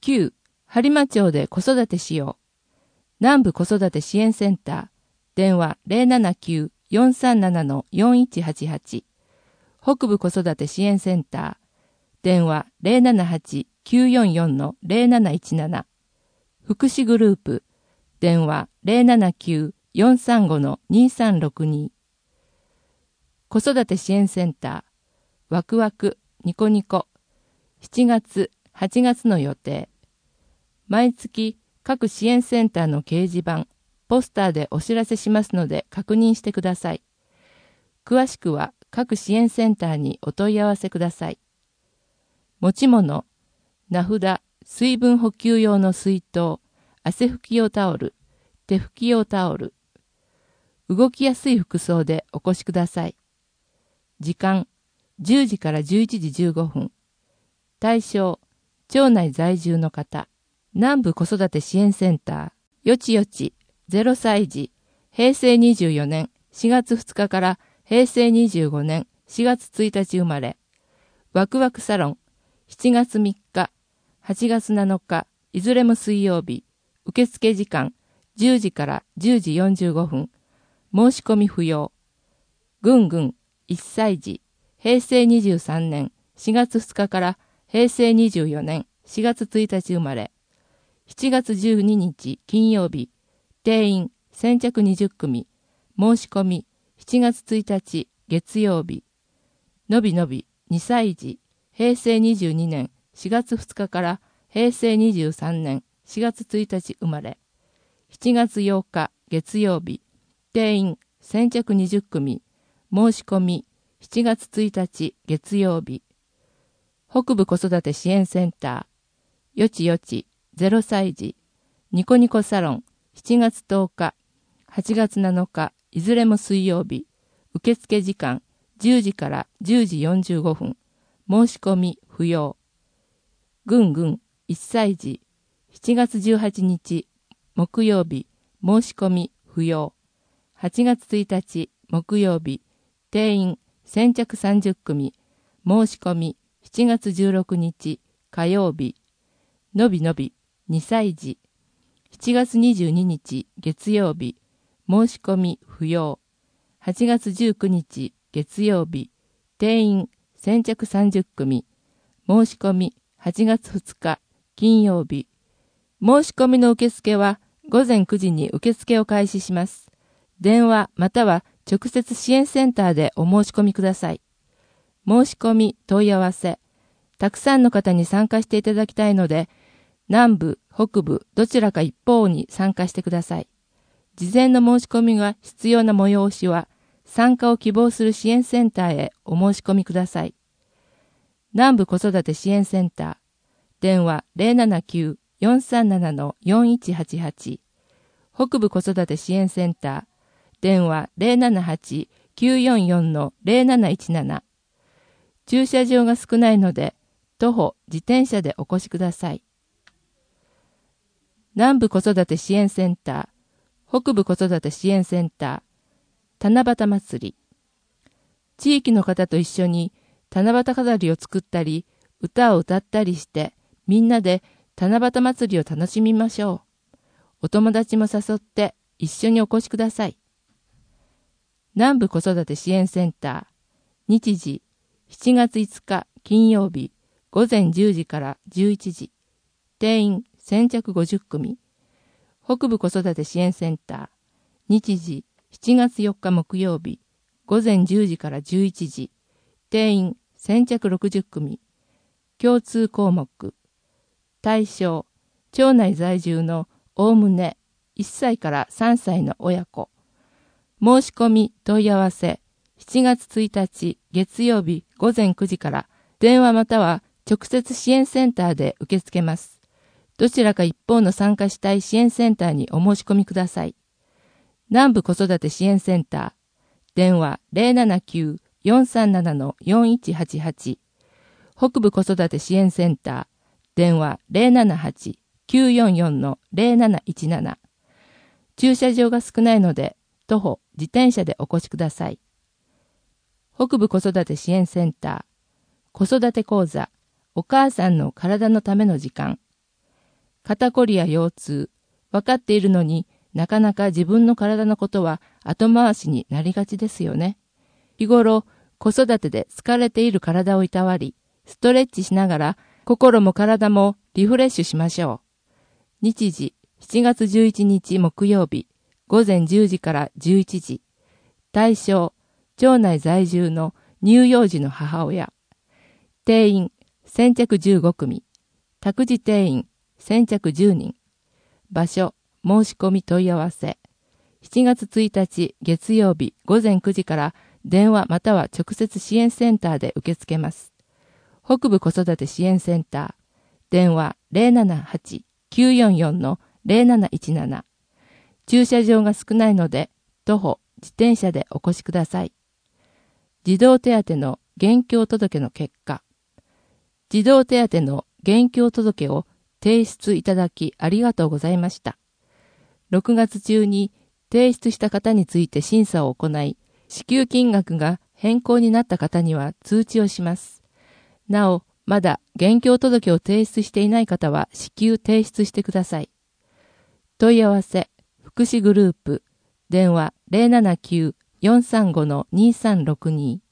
9、播磨町で子育てしよう。南部子育て支援センター。電話 079-437-4188。北部子育て支援センター。電話 078-944-0717。福祉グループ。電話 079-435-2362。子育て支援センター。ワクワク、ニコニコ。7月、8月の予定。毎月各支援センターの掲示板、ポスターでお知らせしますので確認してください。詳しくは各支援センターにお問い合わせください。持ち物、名札、水分補給用の水筒、汗拭き用タオル、手拭き用タオル。動きやすい服装でお越しください。時間、10時から11時15分。対象、町内在住の方。南部子育て支援センター、よちよち、0歳児、平成24年4月2日から平成25年4月1日生まれ。ワクワクサロン、7月3日、8月7日、いずれも水曜日。受付時間、10時から10時45分。申し込み不要。ぐんぐん、1歳児、平成23年4月2日から平成24年4月1日生まれ。7月12日金曜日。定員先着20組。申し込み7月1日月曜日。のびのび2歳児。平成22年4月2日から平成23年4月1日生まれ。7月8日月曜日。定員先着20組。申し込み7月1日月曜日。北部子育て支援センター。よちよち0歳児。ニコニコサロン。7月10日。8月7日。いずれも水曜日。受付時間10時から10時45分。申し込み不要。ぐんぐん1歳児。7月18日木曜日。申し込み不要。8月1日木曜日。定員先着30組。申し込み7月16日火曜日。のびのび2歳児。7月22日月曜日。申し込み不要。8月19日月曜日。定員先着30組。申し込み8月2日金曜日。申し込みの受付は午前9時に受付を開始します。電話または直接支援センターでお申し込みください。申し込み問い合わせ。たくさんの方に参加していただきたいので、南部、北部、どちらか一方に参加してください。事前の申し込みが必要な催しは、参加を希望する支援センターへお申し込みください。南部子育て支援センター。電話 079-437-4188。北部子育て支援センター。電話 078-944-0717。駐車場が少ないので、徒歩、自転車でお越しください。南部子育て支援センター、北部子育て支援センター、七夕祭り。地域の方と一緒に七夕飾りを作ったり、歌を歌ったりして、みんなで七夕祭りを楽しみましょう。お友達も誘って一緒にお越しください。南部子育て支援センター、日時、7月5日金曜日、午前10時から11時。定員先着50組。北部子育て支援センター。日時7月4日木曜日。午前10時から11時。定員先着60組。共通項目。対象。町内在住のおおむね1歳から3歳の親子。申し込み問い合わせ。7月1日月曜日午前9時から電話または直接支援センターで受け付けます。どちらか一方の参加したい支援センターにお申し込みください。南部子育て支援センター。電話 079-437-4188。北部子育て支援センター。電話 078-944-0717。駐車場が少ないので、徒歩、自転車でお越しください。北部子育て支援センター。子育て講座。お母さんの体のための時間。 肩こりや腰痛、わかっているのになかなか自分の体のことは後回しになりがちですよね。日頃、子育てで疲れている体をいたわり、ストレッチしながら心も体もリフレッシュしましょう。日時、7月11日木曜日、午前10時から11時。対象、町内在住の乳幼児の母親。定員、先着15組。託児定員、先着10人。場所、申し込み問い合わせ。7月1日月曜日午前9時から電話または直接支援センターで受け付けます。北部子育て支援センター。電話 078-944-0717。駐車場が少ないので、徒歩、自転車でお越しください。児童手当の現況届の結果。児童手当の現況届を提出いただきありがとうございました。6月中に提出した方について審査を行い、支給金額が変更になった方には通知をします。なお、まだ現況届を提出していない方は至急提出してください。問い合わせ、福祉グループ、電話 079-435-2362